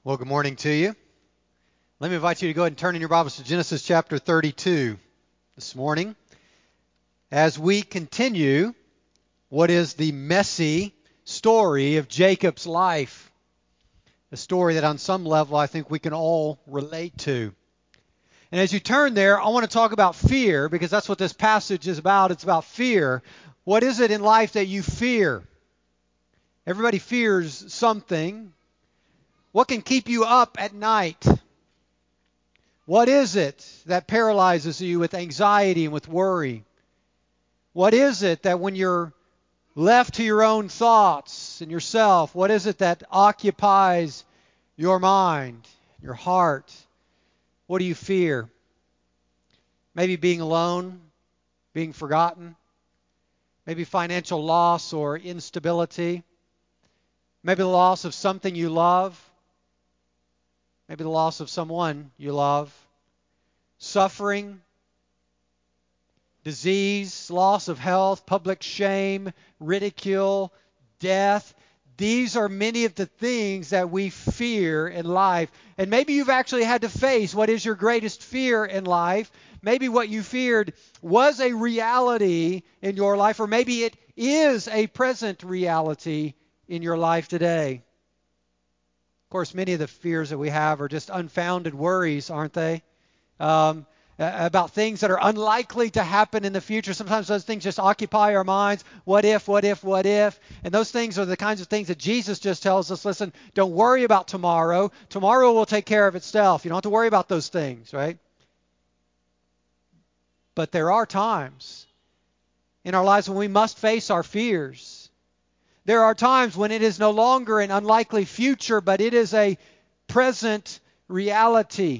Well, good morning to you. Let me invite you to go ahead and turn in your Bibles to Genesis chapter 32 this morning as we continue what is the messy story of Jacob's life, a story that on some level I think we can all relate to. And as you turn there, I want to talk about fear because that's what this passage is about. It's about fear. What is it in life that you fear? Everybody fears something. What can keep you up at night? What is it that paralyzes you with anxiety and with worry? What is it that when you're left to your own thoughts and yourself, what is it that occupies your mind, your heart? What do you fear? Maybe being alone, being forgotten, maybe financial loss or instability, maybe the loss of something you love. Maybe the loss of someone you love, suffering, disease, loss of health, public shame, ridicule, death. These are many of the things that we fear in life. And maybe you've actually had to face what is your greatest fear in life. Maybe what you feared was a reality in your life, or maybe it is a present reality in your life today. Of course, many of the fears that we have are just unfounded worries, aren't they? About things that are unlikely to happen in the future. Sometimes those things just occupy our minds. What if, what if, what if? And those things are the kinds of things that Jesus just tells us, listen, don't worry about tomorrow. Tomorrow will take care of itself. You don't have to worry about those things, right? But there are times in our lives when we must face our fears. There are times when it is no longer an unlikely future, but it is a present reality.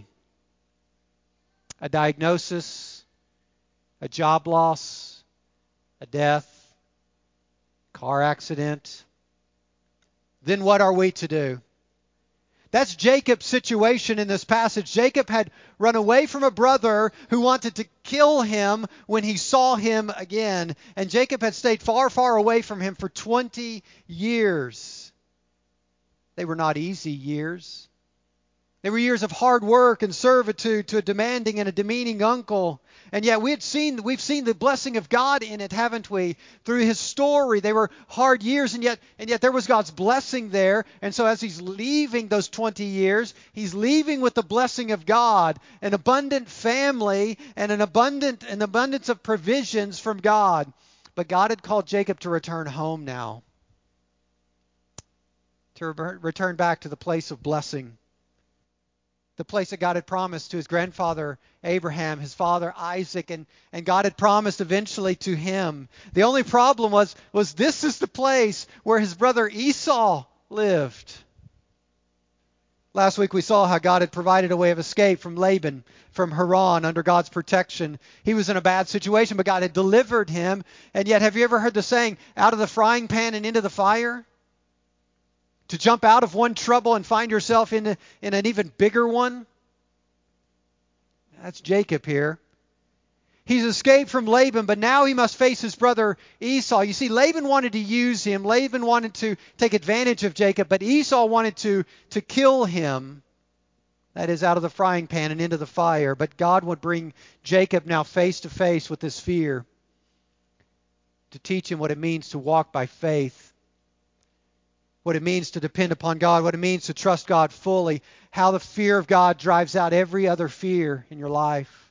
A diagnosis, a job loss, a death, car accident. Then what are we to do? That's Jacob's situation in this passage. Jacob had run away from a brother who wanted to kill him when he saw him again. And Jacob had stayed far, far away from him for 20 years. They were not easy years. They were years of hard work and servitude to a demanding and a demeaning uncle. And yet we've seen the blessing of God in it, haven't we? Through his story, they were hard years, and yet there was God's blessing there. And so as he's leaving those 20 years, he's leaving with the blessing of God, an abundant family and an abundance of provisions from God. But God had called Jacob to return home now, to return back to the place of blessing. The place that God had promised to his grandfather Abraham, his father Isaac, and God had promised eventually to him. The only problem was this is the place where his brother Esau lived. Last week we saw how God had provided a way of escape from Laban, from Haran, under God's protection. He was in a bad situation, but God had delivered him. And yet, have you ever heard the saying, out of the frying pan and into the fire? To jump out of one trouble and find yourself in an even bigger one? That's Jacob here. He's escaped from Laban, but now he must face his brother Esau. You see, Laban wanted to use him. Laban wanted to take advantage of Jacob, but Esau wanted to kill him. That is, out of the frying pan and into the fire. But God would bring Jacob now face to face with this fear to teach him what it means to walk by faith. What it means to depend upon God, what it means to trust God fully, how the fear of God drives out every other fear in your life.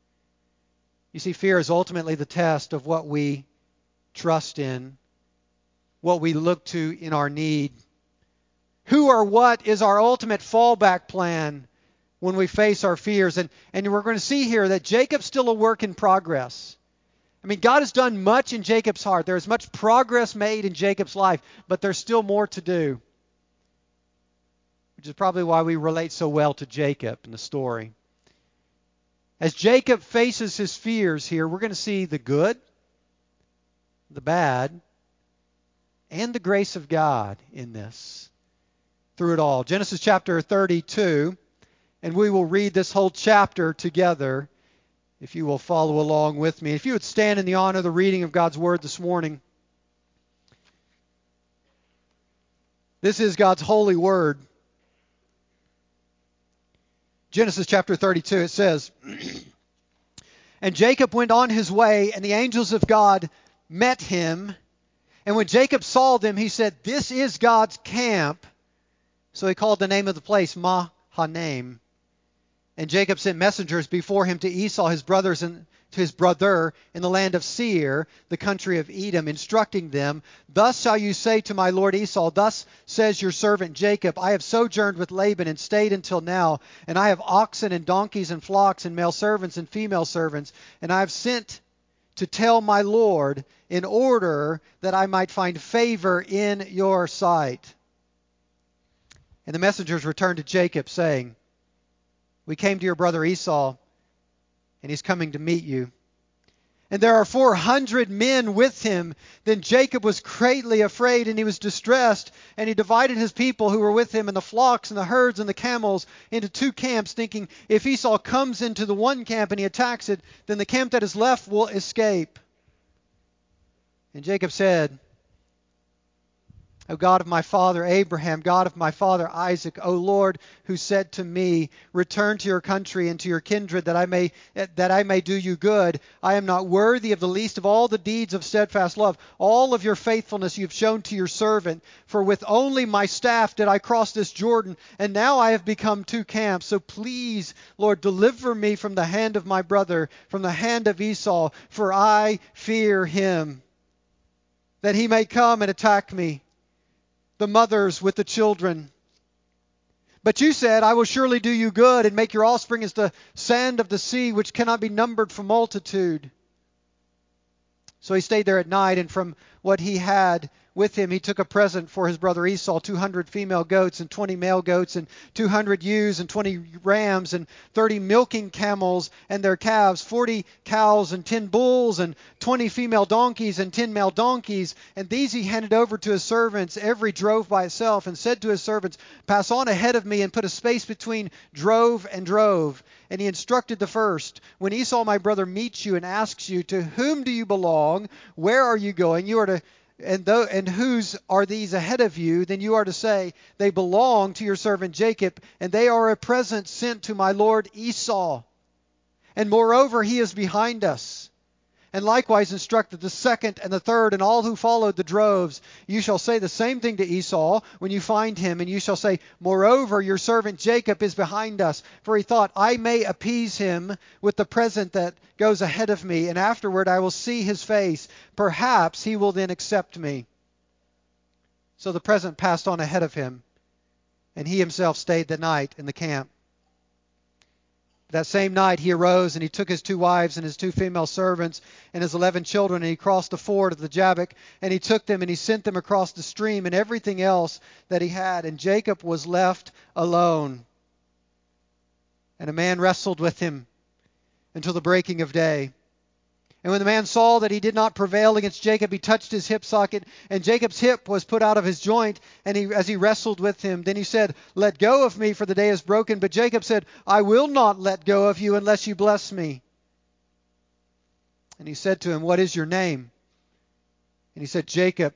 You see, fear is ultimately the test of what we trust in, what we look to in our need. Who or what is our ultimate fallback plan when we face our fears? And we're going to see here that Jacob's still a work in progress. I mean, God has done much in Jacob's heart. There is much progress made in Jacob's life, but there's still more to do, which is probably why we relate so well to Jacob in the story. As Jacob faces his fears here, we're going to see the good, the bad, and the grace of God in this, through it all. Genesis chapter 32, and we will read this whole chapter together, if you will follow along with me. If you would stand in the honor of the reading of God's Word this morning. This is God's holy Word. Genesis chapter 32, it says, And Jacob went on his way, and the angels of God met him. And when Jacob saw them, he said, This is God's camp. So he called the name of the place Mahanaim. And Jacob sent messengers before him to Esau, his brothers, and to his brother in the land of Seir, the country of Edom, instructing them, Thus shall you say to my lord Esau, Thus says your servant Jacob, I have sojourned with Laban and stayed until now, and I have oxen and donkeys and flocks and male servants and female servants, and I have sent to tell my lord in order that I might find favor in your sight. And the messengers returned to Jacob, saying, We came to your brother Esau, and he's coming to meet you. And there are 400 men with him. Then Jacob was greatly afraid, and he was distressed, and he divided his people who were with him, and the flocks and the herds and the camels, into 2 camps, thinking, if Esau comes into the one camp and he attacks it, then the camp that is left will escape. And Jacob said, O God of my father Abraham, God of my father Isaac, O Lord, who said to me, Return to your country and to your kindred, that I may do you good. I am not worthy of the least of all the deeds of steadfast love. All of your faithfulness you have shown to your servant. For with only my staff did I cross this Jordan, and now I have become 2 camps. So please, Lord, deliver me from the hand of my brother, from the hand of Esau, for I fear him, that he may come and attack me, the mothers with the children. But you said, I will surely do you good and make your offspring as the sand of the sea, which cannot be numbered for multitude. So he stayed there at night, and from what he had with him, he took a present for his brother Esau, 200 female goats and 20 male goats and 200 ewes and 20 rams and 30 milking camels and their calves, 40 cows and 10 bulls and 20 female donkeys and 10 male donkeys. And these he handed over to his servants, every drove by itself, and said to his servants, Pass on ahead of me and put a space between drove and drove. And he instructed the first, When Esau my brother meets you and asks you, To whom do you belong? Where are you going? You are to and whose are these ahead of you? Then you are to say, They belong to your servant Jacob, and they are a present sent to my lord Esau. And moreover, he is behind us. And likewise instructed the second and the third and all who followed the droves. You shall say the same thing to Esau when you find him, and you shall say, Moreover, your servant Jacob is behind us, for he thought, I may appease him with the present that goes ahead of me, and afterward I will see his face. Perhaps he will then accept me. So the present passed on ahead of him, and he himself stayed the night in the camp. That same night he arose, and he took his 2 wives and his 2 female servants and his 11 children, and he crossed the ford of the Jabbok, and he took them and he sent them across the stream and everything else that he had. And Jacob was left alone. And a man wrestled with him until the breaking of day. And when the man saw that he did not prevail against Jacob, he touched his hip socket, and Jacob's hip was put out of his joint, and as he wrestled with him. Then he said, Let go of me, for the day is broken. But Jacob said, I will not let go of you unless you bless me. And he said to him, What is your name? And he said, Jacob.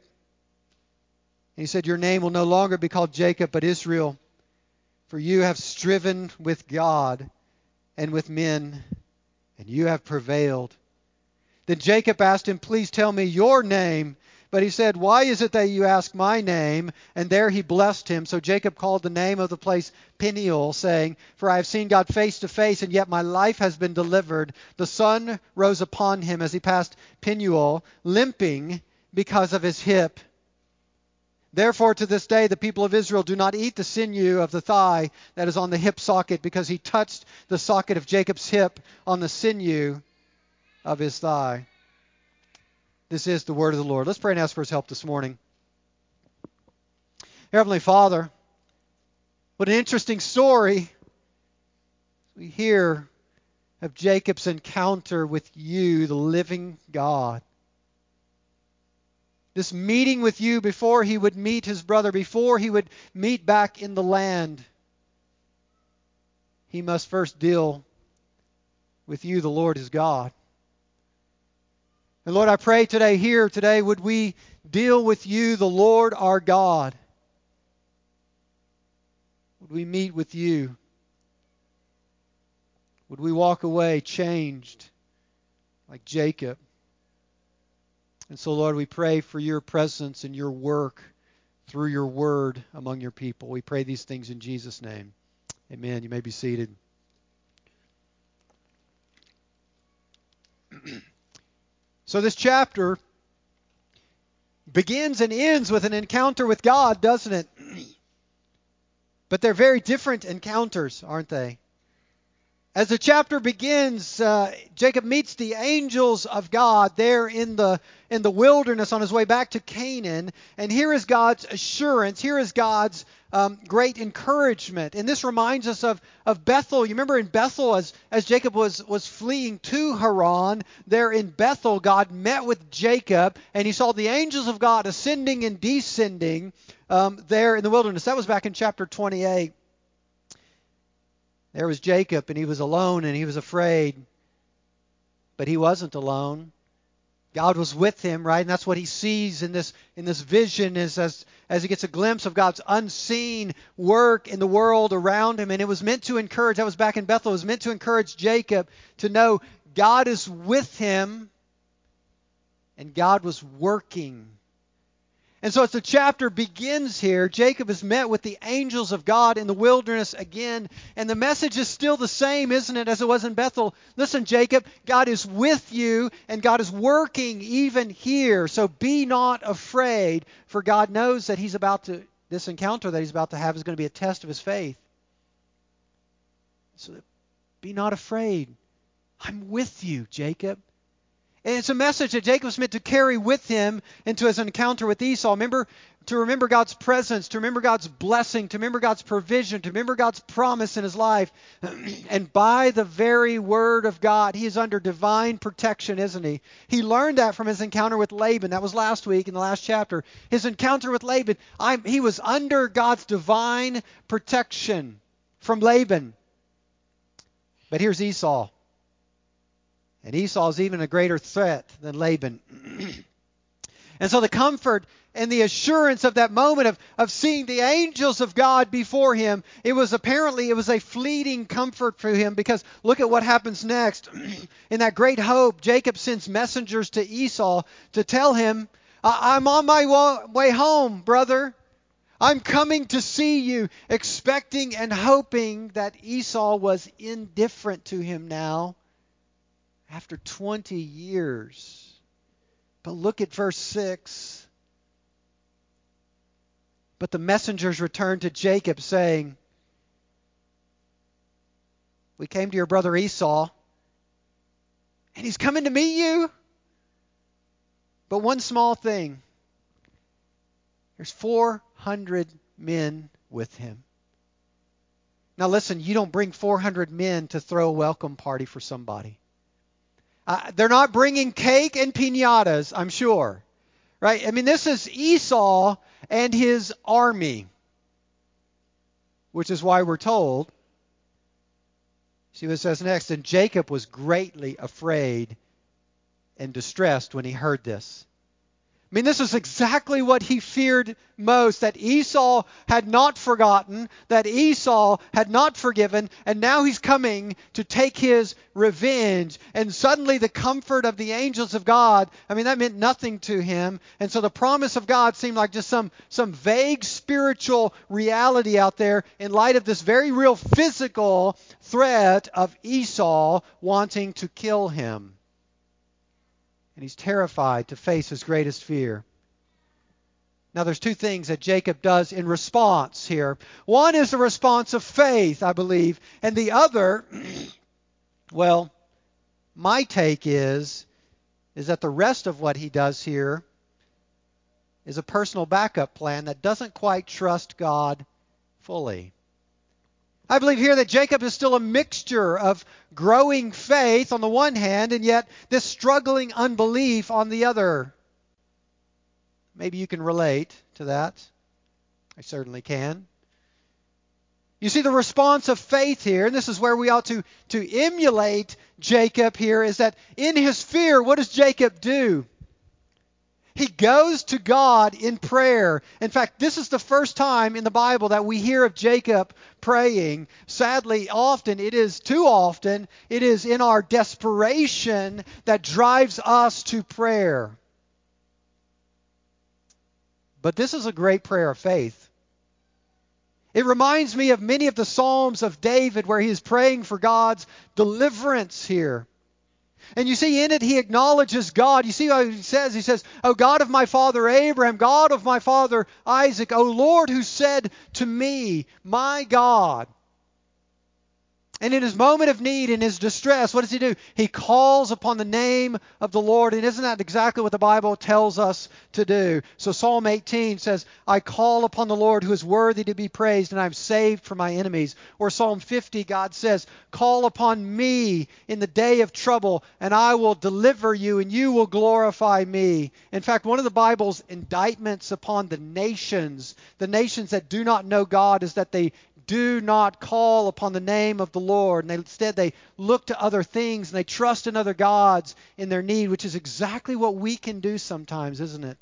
And he said, Your name will no longer be called Jacob, but Israel, for you have striven with God and with men, and you have prevailed. Then Jacob asked him, Please tell me your name. But he said, Why is it that you ask my name? And there he blessed him. So Jacob called the name of the place Peniel, saying, For I have seen God face to face, and yet my life has been delivered. The sun rose upon him as he passed Peniel, limping because of his hip. Therefore to this day the people of Israel do not eat the sinew of the thigh that is on the hip socket, because he touched the socket of Jacob's hip on the sinew of his thigh. This is the word of the Lord. Let's pray and ask for his help this morning. Heavenly Father, what an interesting story we hear of Jacob's encounter with you, the living God. This meeting with you before he would meet his brother, before he would meet back in the land. He must first deal with you, the Lord his God. And Lord, I pray today, would we deal with you, the Lord our God? Would we meet with you? Would we walk away changed like Jacob? And so, Lord, we pray for your presence and your work through your word among your people. We pray these things in Jesus' name. Amen. You may be seated. So this chapter begins and ends with an encounter with God, doesn't it? But they're very different encounters, aren't they? As the chapter begins, Jacob meets the angels of God there in the wilderness on his way back to Canaan. And here is God's assurance. Here is God's great encouragement. And this reminds us of Bethel. You remember in Bethel, as Jacob was fleeing to Haran, there in Bethel, God met with Jacob, and he saw the angels of God ascending and descending there in the wilderness. That was back in chapter 28. There was Jacob, and he was alone, and he was afraid. But he wasn't alone. God was with him, right? And that's what he sees in this vision is as he gets a glimpse of God's unseen work in the world around him. And it was meant to encourage, that was back in Bethel, it was meant to encourage Jacob to know God is with him, and God was working. And so as the chapter begins here, Jacob is met with the angels of God in the wilderness again. And the message is still the same, isn't it, as it was in Bethel? Listen, Jacob, God is with you, and God is working even here. So be not afraid, for God knows that this encounter that he's about to have is going to be a test of his faith. So be not afraid. I'm with you, Jacob. And it's a message that Jacob was meant to carry with him into his encounter with Esau. To remember God's presence, to remember God's blessing, to remember God's provision, to remember God's promise in his life. And by the very word of God, he is under divine protection, isn't he? He learned that from his encounter with Laban. That was last week in the last chapter. His encounter with Laban, he was under God's divine protection from Laban. But here's Esau. And Esau is even a greater threat than Laban. And so the comfort and the assurance of that moment of seeing the angels of God before him, it was a fleeting comfort for him, because look at what happens next. In that great hope, Jacob sends messengers to Esau to tell him, I'm on my way home, brother. I'm coming to see you, expecting and hoping that Esau was indifferent to him now. After 20 years. But look at verse 6. But the messengers returned to Jacob, saying, we came to your brother Esau, and he's coming to meet you. But one small thing. There's 400 men with him. Now listen, you don't bring 400 men to throw a welcome party for somebody. They're not bringing cake and piñatas, I'm sure. Right? I mean, this is Esau and his army. Which is why we're told, see what it says next, and Jacob was greatly afraid and distressed when he heard this. I mean, this is exactly what he feared most, that Esau had not forgotten, that Esau had not forgiven, and now he's coming to take his revenge. And suddenly the comfort of the angels of God, I mean, that meant nothing to him. And so the promise of God seemed like just some vague spiritual reality out there in light of this very real physical threat of Esau wanting to kill him. And he's terrified to face his greatest fear. Now there's two things that Jacob does in response here. One is the response of faith, I believe. And the other, well, my take is that the rest of what he does here is a personal backup plan that doesn't quite trust God fully. I believe here that Jacob is still a mixture of growing faith on the one hand, and yet this struggling unbelief on the other. Maybe you can relate to that. I certainly can. You see, the response of faith here, and this is where we ought to emulate Jacob here, is that in his fear, what does Jacob do? He goes to God in prayer. In fact, this is the first time in the Bible that we hear of Jacob praying. Sadly, too often, it is in our desperation that drives us to prayer. But this is a great prayer of faith. It reminds me of many of the Psalms of David where he is praying for God's deliverance here. And you see, in it, he acknowledges God. You see how he says? He says, O God of my father Abraham, God of my father Isaac, O Lord who said to me, my God. And in his moment of need, in his distress, what does he do? He calls upon the name of the Lord. And isn't that exactly what the Bible tells us to do? So Psalm 18 says, I call upon the Lord who is worthy to be praised, and I'm saved from my enemies. Or Psalm 50, God says, call upon me in the day of trouble, and I will deliver you, and you will glorify me. In fact, one of the Bible's indictments upon the nations that do not know God, is that they do not call upon the name of the Lord. And instead they look to other things and they trust in other gods in their need, which is exactly what we can do sometimes, isn't it?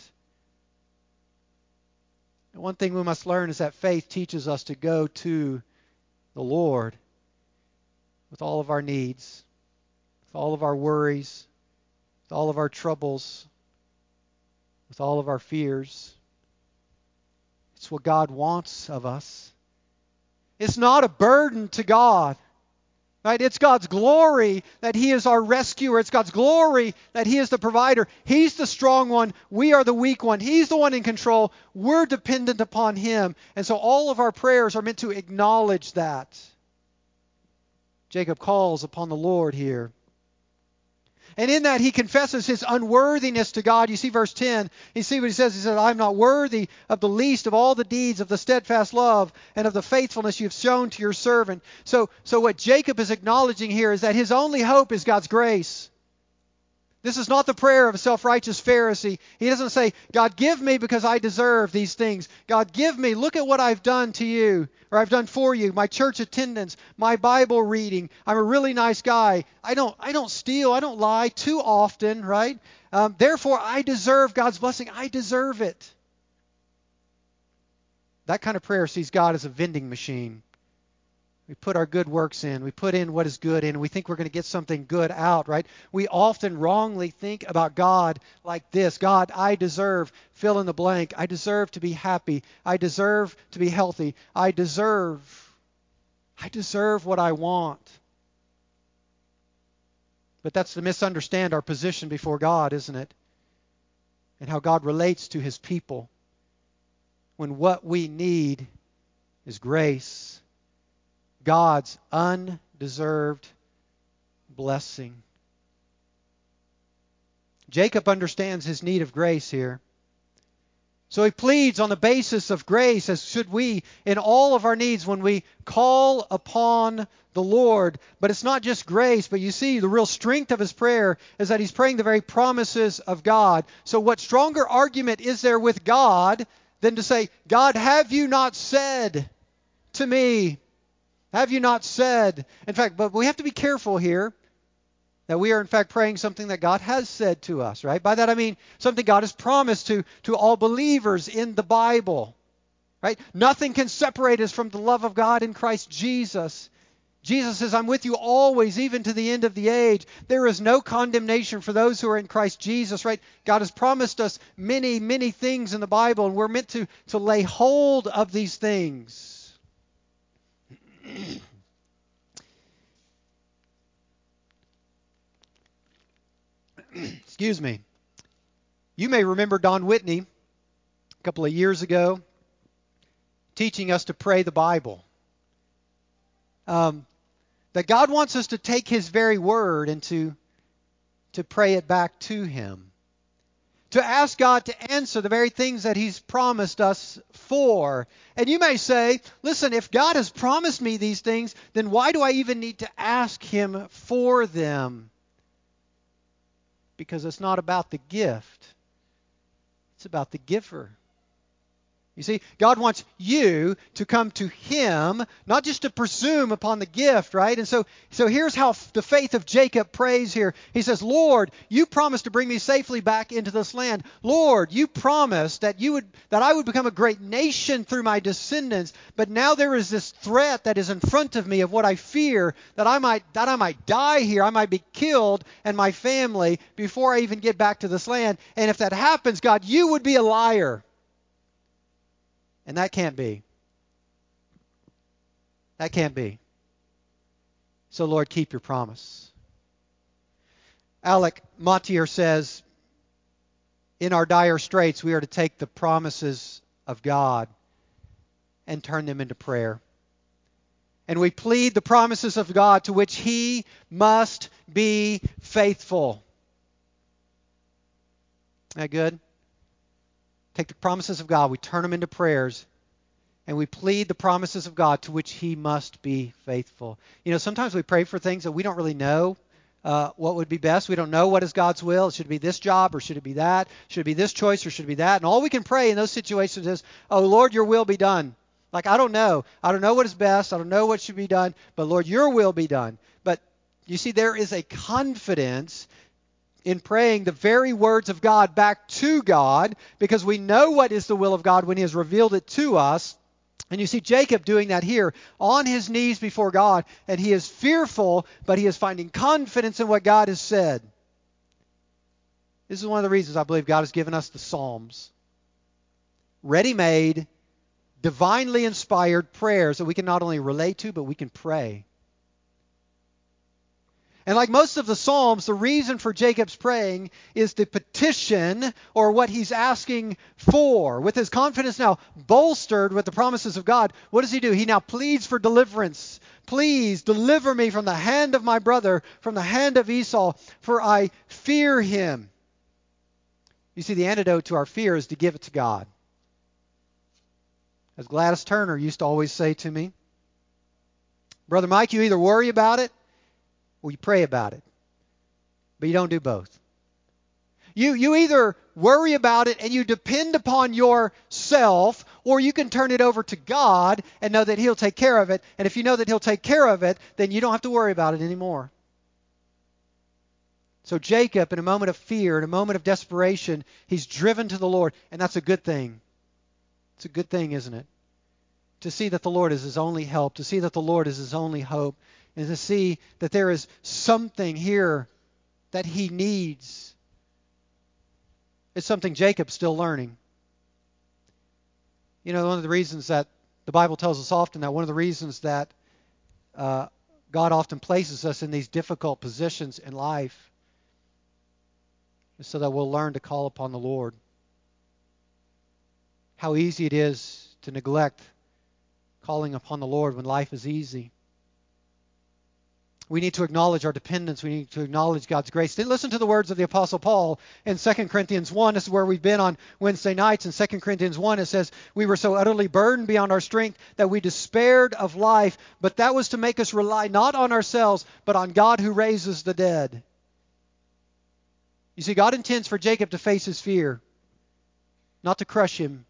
And one thing we must learn is that faith teaches us to go to the Lord with all of our needs, with all of our worries, with all of our troubles, with all of our fears. It's what God wants of us. It's not a burden to God. Right? It's God's glory that He is our rescuer. It's God's glory that He is the provider. He's the strong one. We are the weak one. He's the one in control. We're dependent upon Him. And so all of our prayers are meant to acknowledge that. Jacob calls upon the Lord here. And in that he confesses his unworthiness to God. You see verse 10. You see what he says? He says, I'm not worthy of the least of all the deeds of the steadfast love and of the faithfulness you've shown to your servant. So what Jacob is acknowledging here is that his only hope is God's grace. This is not the prayer of a self-righteous Pharisee. He doesn't say, God, give me because I deserve these things. God, give me. Look at what I've done to you, or I've done for you. My church attendance, my Bible reading. I'm a really nice guy. I don't steal. I don't lie too often, right? Therefore, I deserve God's blessing. I deserve it. That kind of prayer sees God as a vending machine. We put our good works in. We put in what is good in. And we think we're going to get something good out, right? We often wrongly think about God like this. God, I deserve, fill in the blank. I deserve to be happy. I deserve to be healthy. I deserve what I want. But that's to misunderstand our position before God, isn't it? And how God relates to His people. When what we need is grace. God's undeserved blessing. Jacob understands his need of grace here. So he pleads on the basis of grace, as should we, in all of our needs when we call upon the Lord. But it's not just grace, but you see the real strength of his prayer is that he's praying the very promises of God. So what stronger argument is there with God than to say, God, have you not said to me? Have you not said? In fact, but we have to be careful here that we are in fact praying something that God has said to us, right? By that I mean something God has promised to all believers in the Bible, right? Nothing can separate us from the love of God in Christ Jesus. Jesus says, I'm with you always, even to the end of the age. There is no condemnation for those who are in Christ Jesus, right? God has promised us many, many things in the Bible, and we're meant to lay hold of these things. Excuse me. You may remember Don Whitney a couple of years ago teaching us to pray the Bible. That God wants us to take His very word and to pray it back to Him. To ask God to answer the very things that He's promised us for. And you may say, listen, if God has promised me these things, then why do I even need to ask Him for them? Because it's not about the gift. It's about the giver. You see, God wants you to come to Him, not just to presume upon the gift, right? And so here's how the faith of Jacob prays here. He says, Lord, you promised to bring me safely back into this land. Lord, you promised that I would become a great nation through my descendants. But now there is this threat that is in front of me of what I fear, that I might die here, I might be killed and my family before I even get back to this land. And if that happens, God, you would be a liar. And that can't be. That can't be. So, Lord, keep your promise. Alec Motyer says, in our dire straits, we are to take the promises of God and turn them into prayer. And we plead the promises of God to which He must be faithful. Isn't that good? Take the promises of God, we turn them into prayers, and we plead the promises of God to which He must be faithful. You know, sometimes we pray for things that we don't really know what would be best. We don't know what is God's will. Should it be this job or should it be that? Should it be this choice or should it be that? And all we can pray in those situations is, oh, Lord, your will be done. Like, I don't know. I don't know what is best. I don't know what should be done. But, Lord, your will be done. But, you see, there is a confidence in praying the very words of God back to God, because we know what is the will of God when He has revealed it to us. And you see Jacob doing that here on his knees before God, and he is fearful, but he is finding confidence in what God has said. This is one of the reasons I believe God has given us the Psalms. Ready-made, divinely inspired prayers that we can not only relate to, but we can pray. And like most of the Psalms, the reason for Jacob's praying is the petition, or what he's asking for. With his confidence now bolstered with the promises of God, what does he do? He now pleads for deliverance. Please deliver me from the hand of my brother, from the hand of Esau, for I fear him. You see, the antidote to our fear is to give it to God. As Gladys Turner used to always say to me, Brother Mike, you either worry about it or you pray about it. But you don't do both. You either worry about it and you depend upon yourself, or you can turn it over to God and know that He'll take care of it. And if you know that He'll take care of it, then you don't have to worry about it anymore. So Jacob, in a moment of fear, in a moment of desperation, he's driven to the Lord. And that's a good thing. It's a good thing, isn't it? To see that the Lord is his only help, to see that the Lord is his only hope, and to see that there is something here that he needs. It's something Jacob's still learning. You know, one of the reasons that the Bible tells us often that one of the reasons that God often places us in these difficult positions in life is so that we'll learn to call upon the Lord. How easy it is to neglect calling upon the Lord when life is easy. We need to acknowledge our dependence. We need to acknowledge God's grace. Listen to the words of the Apostle Paul in 2 Corinthians 1. This is where we've been on Wednesday nights. In 2 Corinthians 1, it says, we were so utterly burdened beyond our strength that we despaired of life. But that was to make us rely not on ourselves, but on God who raises the dead. You see, God intends for Jacob to face his fear, not to crush him,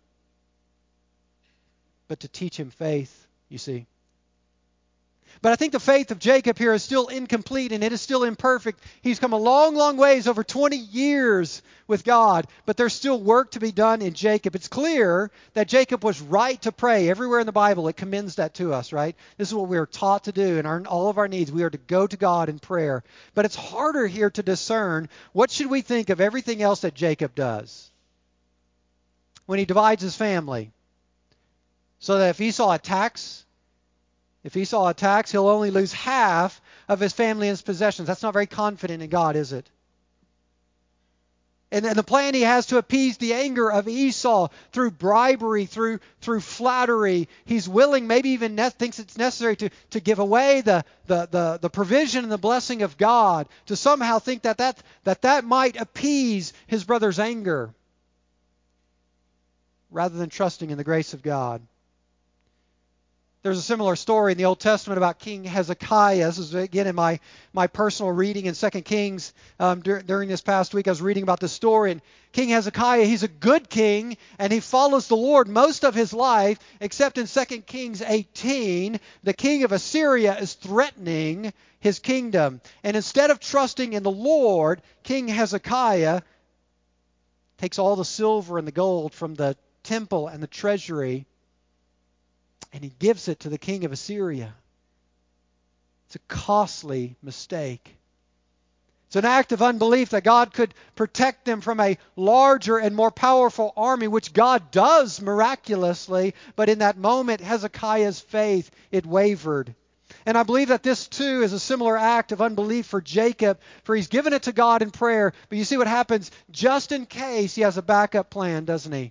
but to teach him faith, you see. But I think the faith of Jacob here is still incomplete and it is still imperfect. He's come a long, long ways, over 20 years with God, but there's still work to be done in Jacob. It's clear that Jacob was right to pray. Everywhere in the Bible it commends that to us, right? This is what we are taught to do in all of our needs. We are to go to God in prayer. But it's harder here to discern what should we think of everything else that Jacob does. When he divides his family, so that if Esau attacks, he'll only lose half of his family and his possessions. That's not very confident in God, is it? And the plan he has to appease the anger of Esau through bribery, through flattery. He's willing, maybe even thinks it's necessary to give away the provision and the blessing of God, to somehow think that might appease his brother's anger, rather than trusting in the grace of God. There's a similar story in the Old Testament about King Hezekiah. This is, again, in my personal reading in 2 Kings. During this past week, I was reading about this story. And King Hezekiah, he's a good king, and he follows the Lord most of his life, except in 2 Kings 18, the king of Assyria is threatening his kingdom. And instead of trusting in the Lord, King Hezekiah takes all the silver and the gold from the temple and the treasury, and he gives it to the king of Assyria. It's a costly mistake. It's an act of unbelief that God could protect them from a larger and more powerful army, which God does miraculously. But in that moment, Hezekiah's faith, it wavered. And I believe that this too is a similar act of unbelief for Jacob, for he's given it to God in prayer. But you see what happens? Just in case, he has a backup plan, doesn't he?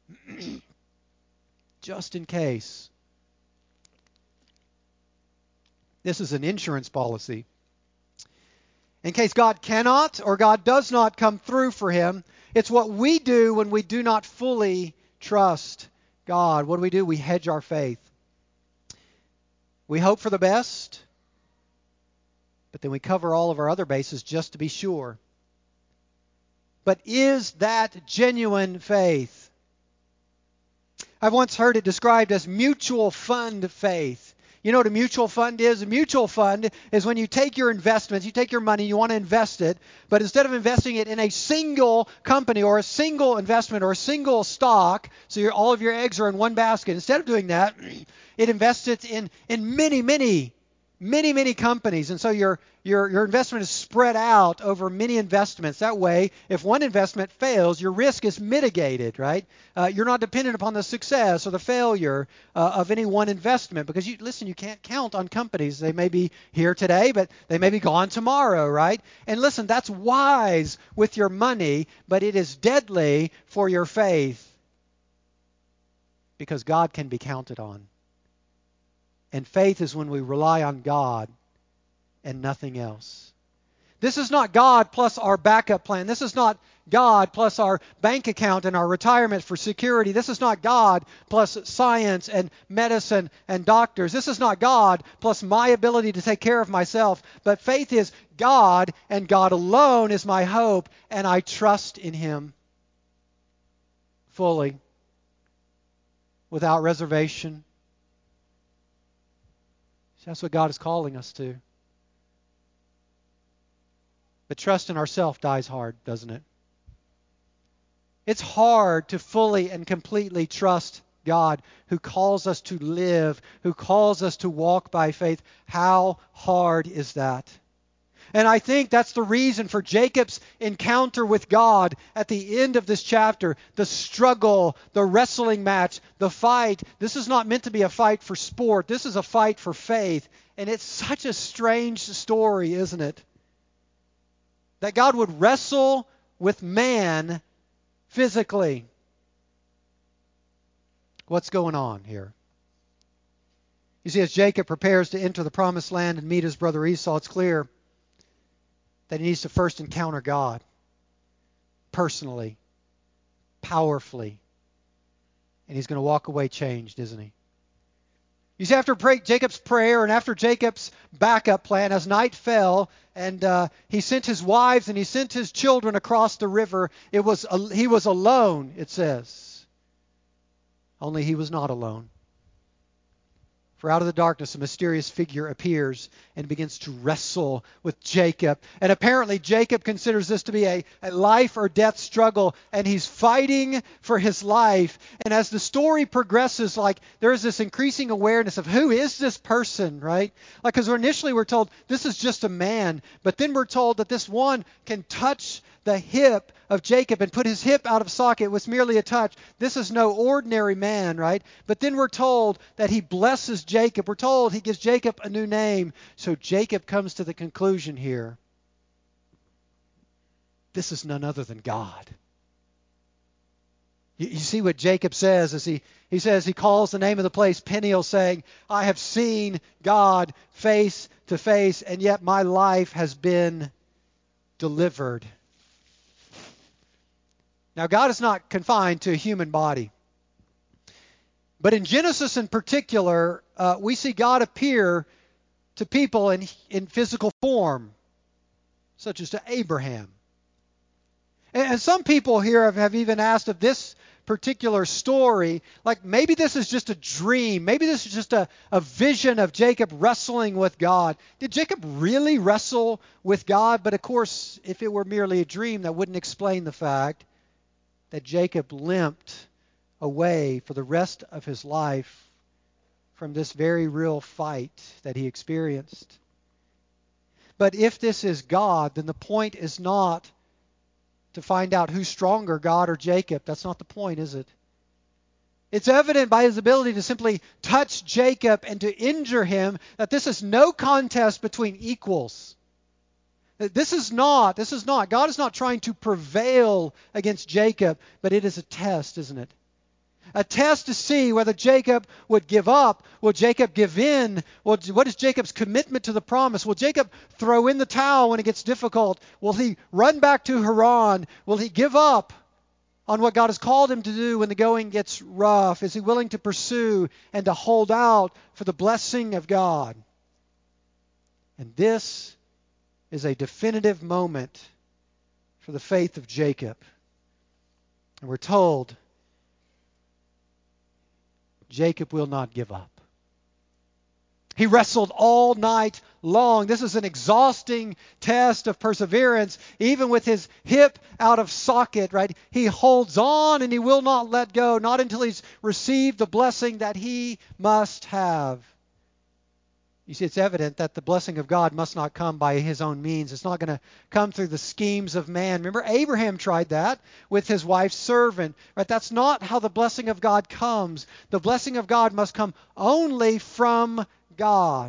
Just in case. This is an insurance policy. In case God cannot or God does not come through for him, it's what we do when we do not fully trust God. What do? We hedge our faith. We hope for the best, but then we cover all of our other bases just to be sure. But is that genuine faith? I've once heard it described as mutual fund faith. You know what a mutual fund is? A mutual fund is when you take your investments, you take your money, you want to invest it, but instead of investing it in a single company or a single investment or a single stock, so all of your eggs are in one basket, instead of doing that, it invests it in many companies. And so your investment is spread out over many investments. That way, if one investment fails, your risk is mitigated, right? You're not dependent upon the success or the failure of any one investment, because you can't count on companies. They may be here today, but they may be gone tomorrow, right? And listen, that's wise with your money, but it is deadly for your faith, because God can be counted on. And faith is when we rely on God and nothing else. This is not God plus our backup plan. This is not God plus our bank account and our retirement for security. This is not God plus science and medicine and doctors. This is not God plus my ability to take care of myself. But faith is God, and God alone is my hope, and I trust in Him fully, without reservation. That's what God is calling us to. But trust in ourselves dies hard, doesn't it? It's hard to fully and completely trust God, who calls us to live, who calls us to walk by faith. How hard is that? And I think that's the reason for Jacob's encounter with God at the end of this chapter. The struggle, the wrestling match, the fight. This is not meant to be a fight for sport. This is a fight for faith. And it's such a strange story, isn't it? That God would wrestle with man physically. What's going on here? You see, as Jacob prepares to enter the promised land and meet his brother Esau, it's clear that he needs to first encounter God personally, powerfully. And he's going to walk away changed, isn't he? You see, after Jacob's prayer and after Jacob's backup plan, as night fell and he sent his wives and he sent his children across the river, he was alone, it says. Only he was not alone. For out of the darkness, a mysterious figure appears and begins to wrestle with Jacob. And apparently Jacob considers this to be a life or death struggle, and he's fighting for his life. And as the story progresses, there is this increasing awareness of who is this person, right? Because initially we're told this is just a man, but then we're told that this one can touch the hip of Jacob and put his hip out of socket with merely a touch. This is no ordinary man, right? But then we're told that he blesses Jacob. We're told he gives Jacob a new name. So Jacob comes to the conclusion here, this is none other than God. You see what Jacob says as he says, he calls the name of the place Peniel, saying, I have seen God face to face, and yet my life has been delivered. Now, God is not confined to a human body. But in Genesis in particular, we see God appear to people in physical form, such as to Abraham. And some people here have even asked of this particular story, like maybe this is just a dream. Maybe this is just a vision of Jacob wrestling with God. Did Jacob really wrestle with God? But of course, if it were merely a dream, that wouldn't explain the fact that Jacob limped away for the rest of his life from this very real fight that he experienced. But if this is God, then the point is not to find out who's stronger, God or Jacob. That's not the point, is it? It's evident by his ability to simply touch Jacob and to injure him that this is no contest between equals. This is not. God is not trying to prevail against Jacob, but it is a test, isn't it? A test to see whether Jacob would give up. Will Jacob give in? What is Jacob's commitment to the promise? Will Jacob throw in the towel when it gets difficult? Will he run back to Haran? Will he give up on what God has called him to do when the going gets rough? Is he willing to pursue and to hold out for the blessing of God? And this is a definitive moment for the faith of Jacob. And we're told Jacob will not give up. He wrestled all night long. This is an exhausting test of perseverance, even with his hip out of socket, right? He holds on and he will not let go, not until he's received the blessing that he must have. You see, it's evident that the blessing of God must not come by his own means. It's not going to come through the schemes of man. Remember, Abraham tried that with his wife's servant. Right? That's not how the blessing of God comes. The blessing of God must come only from God.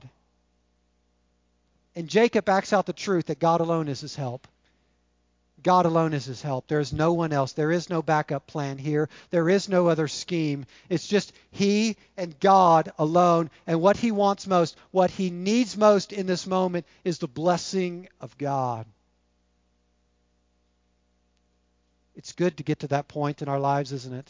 And Jacob acts out the truth that God alone is his help. God alone is his help. There is no one else. There is no backup plan here. There is no other scheme. It's just he and God alone. And what he wants most, what he needs most in this moment is the blessing of God. It's good to get to that point in our lives, isn't it?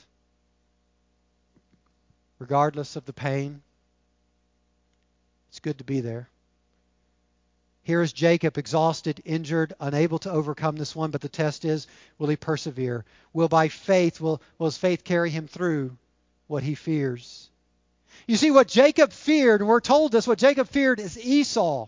Regardless of the pain, it's good to be there. Here is Jacob, exhausted, injured, unable to overcome this one, but the test is, will he persevere? Will his faith carry him through what he fears? You see, what Jacob feared, and we're told this, what Jacob feared is Esau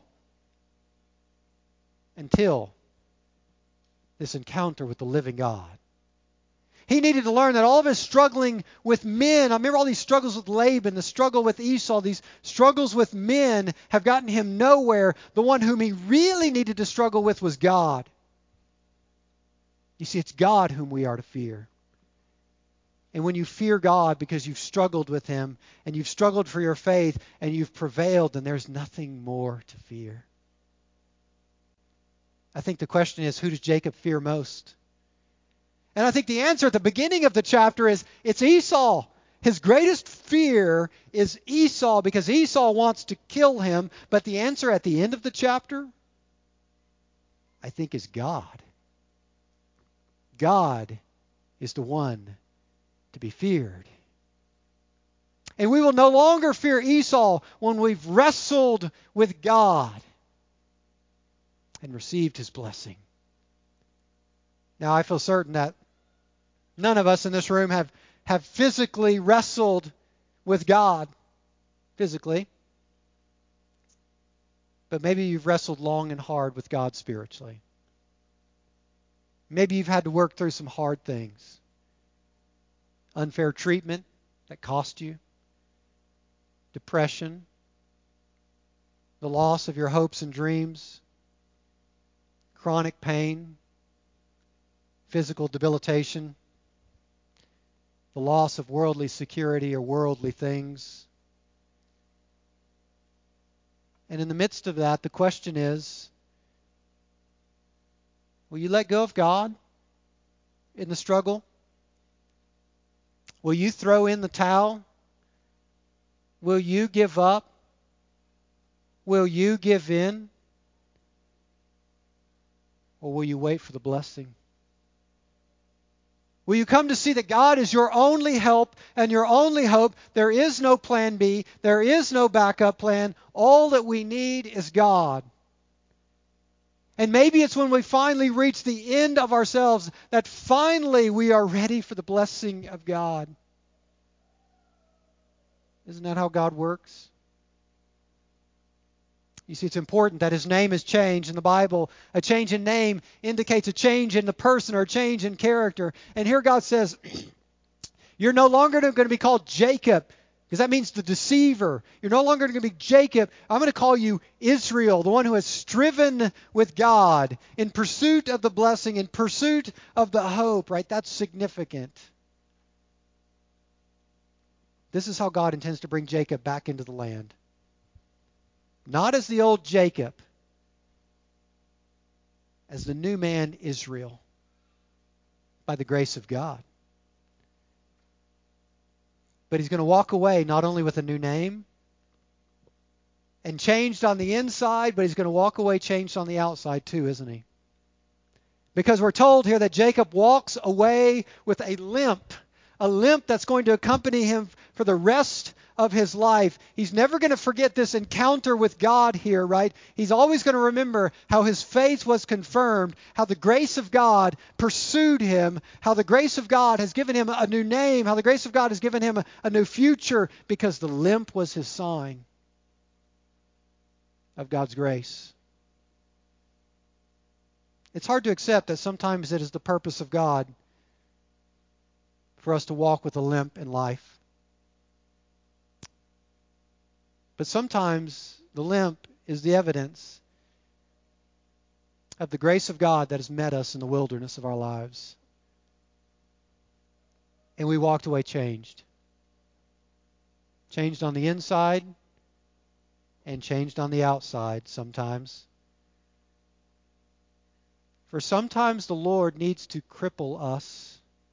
until this encounter with the living God. He needed to learn that all of his struggling with men, I remember all these struggles with Laban, the struggle with Esau, these struggles with men have gotten him nowhere. The one whom he really needed to struggle with was God. You see, it's God whom we are to fear. And when you fear God because you've struggled with him and you've struggled for your faith and you've prevailed, then there's nothing more to fear. I think the question is, who does Jacob fear most? And I think the answer at the beginning of the chapter is, it's Esau. His greatest fear is Esau because Esau wants to kill him. But the answer at the end of the chapter, I think, is God. God is the one to be feared. And we will no longer fear Esau when we've wrestled with God and received his blessing. Now, I feel certain that none of us in this room have physically wrestled with God, physically. But maybe you've wrestled long and hard with God spiritually. Maybe you've had to work through some hard things. Unfair treatment that cost you. Depression. The loss of your hopes and dreams. Chronic pain. Physical debilitation. The loss of worldly security or worldly things. And in the midst of that, the question is, will you let go of God in the struggle? Will you throw in the towel? Will you give up? Will you give in? Or will you wait for the blessing? Will you come to see that God is your only help and your only hope? There is no plan B. There is no backup plan. All that we need is God. And maybe it's when we finally reach the end of ourselves that finally we are ready for the blessing of God. Isn't that how God works? You see, it's important that His name is changed in the Bible. A change in name indicates a change in the person or a change in character. And here God says, you're no longer going to be called Jacob, because that means the deceiver. You're no longer going to be Jacob. I'm going to call you Israel, the one who has striven with God in pursuit of the blessing, in pursuit of the hope, right? That's significant. This is how God intends to bring Jacob back into the land. Not as the old Jacob, as the new man Israel, by the grace of God. But He's going to walk away not only with a new name and changed on the inside, but He's going to walk away changed on the outside too, isn't He? Because we're told here that Jacob walks away with a limp that's going to accompany him for the rest of his life. He's never going to forget this encounter with God here, right? He's always going to remember how his faith was confirmed, how the grace of God pursued him, how the grace of God has given him a new name, how the grace of God has given him a new future, because the limp was his sign of God's grace. It's hard to accept that sometimes it is the purpose of God for us to walk with a limp in life. But sometimes the limp is the evidence of the grace of God that has met us in the wilderness of our lives. And we walked away changed. Changed on the inside and changed on the outside sometimes. For sometimes the Lord needs to cripple us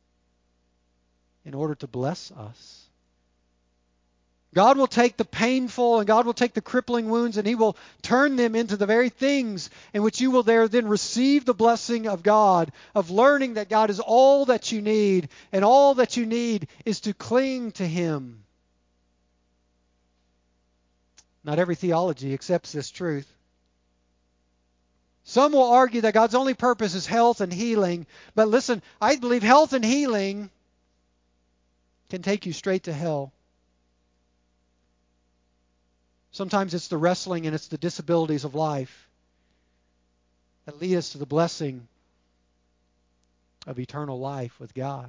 in order to bless us. God will take the painful and God will take the crippling wounds and He will turn them into the very things in which you will there then receive the blessing of God, of learning that God is all that you need, and all that you need is to cling to Him. Not every theology accepts this truth. Some will argue that God's only purpose is health and healing, but listen, I believe health and healing can take you straight to hell. Sometimes it's the wrestling and it's the disabilities of life that lead us to the blessing of eternal life with God.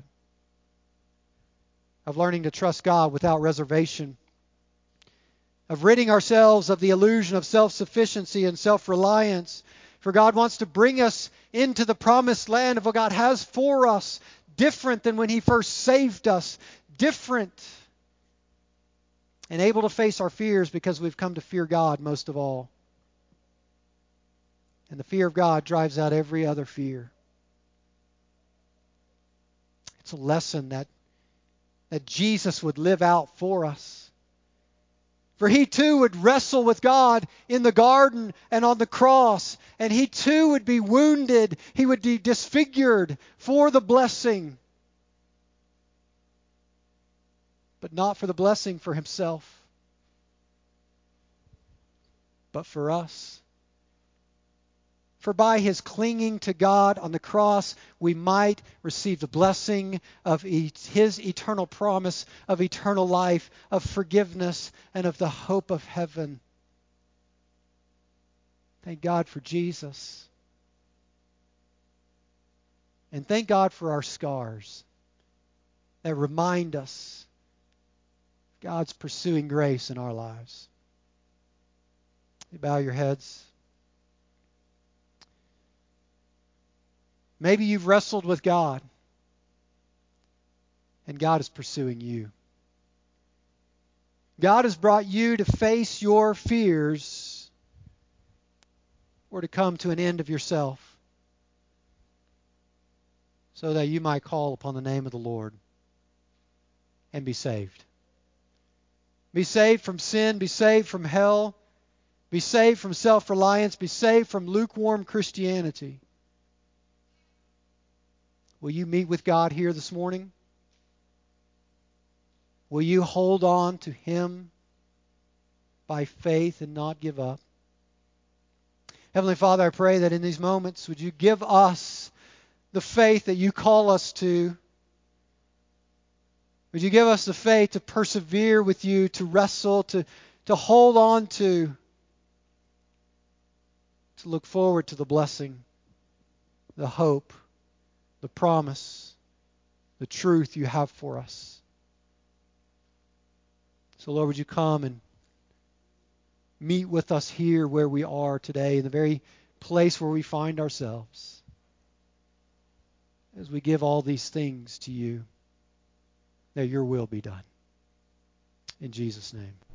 Of learning to trust God without reservation. Of ridding ourselves of the illusion of self-sufficiency and self-reliance. For God wants to bring us into the promised land of what God has for us, different than when He first saved us, different, and able to face our fears because we've come to fear God most of all. And the fear of God drives out every other fear. It's a lesson that Jesus would live out for us. For He too would wrestle with God in the garden and on the cross. And He too would be wounded. He would be disfigured for the blessing. But not for the blessing for Himself, but for us. For by His clinging to God on the cross, we might receive the blessing of His eternal promise of eternal life, of forgiveness, and of the hope of heaven. Thank God for Jesus. And thank God for our scars that remind us God's pursuing grace in our lives. You bow your heads. Maybe you've wrestled with God and God is pursuing you. God has brought you to face your fears or to come to an end of yourself so that you might call upon the name of the Lord and be saved. Be saved from sin, be saved from hell, be saved from self-reliance, be saved from lukewarm Christianity. Will you meet with God here this morning? Will you hold on to Him by faith and not give up? Heavenly Father, I pray that in these moments, would you give us the faith that you call us to? Would you give us the faith to persevere with you, to wrestle, to hold on to look forward to the blessing, the hope, the promise, the truth you have for us. So Lord, would you come and meet with us here where we are today, in the very place where we find ourselves, as we give all these things to you, that your will be done. In Jesus' name.